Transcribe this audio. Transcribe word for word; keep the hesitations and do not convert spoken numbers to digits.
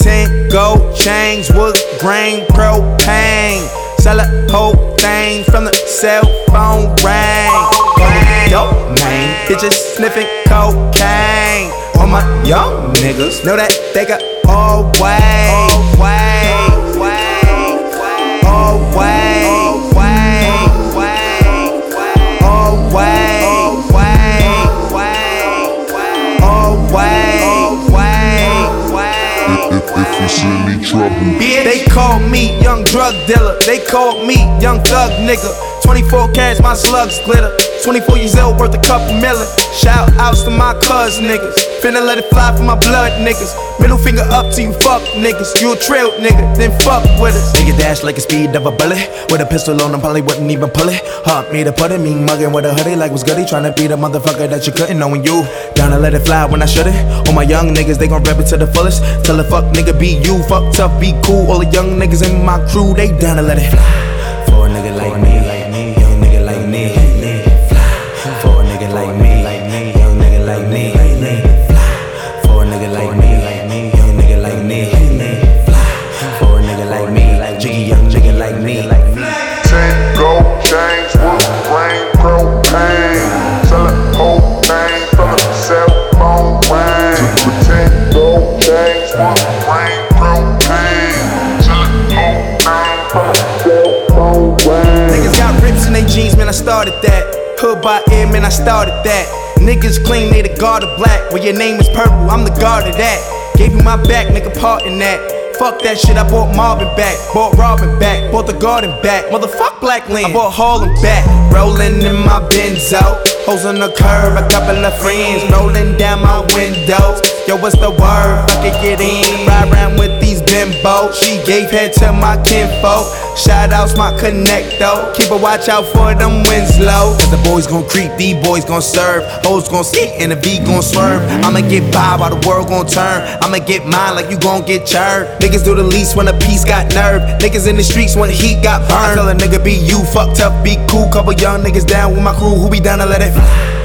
Ten gold chains, wood grain, propane. Sell a whole thing from the cell phone ring. Dope man, bitches sniffing cocaine. All my young niggas know that they got all way, all way, all way, all way, all way. If it's any trouble, They call me young drug dealer. They call me young thug nigga. twenty-four carats, my slugs glitter. twenty-four years old, worth a couple million. Shout outs to my cuz niggas. Finna let it fly for my blood niggas. Middle finger up to you fuck niggas. You a trail nigga, then fuck with us. Nigga dash like a speed of a bullet. With a pistol on him, probably wouldn't even pull it. Hard me to put it, me muggin' with a hoodie like was goody. Tryna be the motherfucker that you couldn't know when you down to let it fly when I shouldn't. All my young niggas, they gon' rep it to the fullest. Tell a fuck nigga be you, fuck tough, be cool. All the young niggas in my crew, they down to let it fly. For a nigga like me, young nigga like me, fly. For a nigga like me, young nigga like me, fly. For a nigga like me, young nigga like me, fly. For a nigga like me, jiggy young nigga like me. ten gold chains, wood grain, propane. Sell a whole thing from the cell phone ring. ten gold chains, wood grain, propane. Sell a whole thing from the cell phone ring. Niggas got rips in they jeans, man, I started that. Hood by ear, man, I started that. Niggas claim they the guard of black. Well, your name is purple, I'm the guard of that. Gave you my back, nigga, part in that. Fuck that shit, I bought Marvin back. Bought Robin back, bought the garden back. Motherfuck Black Land, I bought Harlem back. Rolling in my Benzo, hoes on the curb, a couple of friends rolling down my windows. Yo, what's the word? I can get in, ride around with these bimbos. She gave head to my kinfolk. Shout outs my connect though. Keep a watch out for them Winslow. Cause the boys gon' creep, these boys gon' serve. Hoes gon' skate and the beat gon' swerve. I'ma get by while the world gon' turn. I'ma get mine like you gon' get churned. Niggas do the least when a piece got nerve. Niggas in the streets when the heat got burned. I tell a nigga be you, fuck tough, be cool. Couple young niggas down with my crew who be down to let it fly.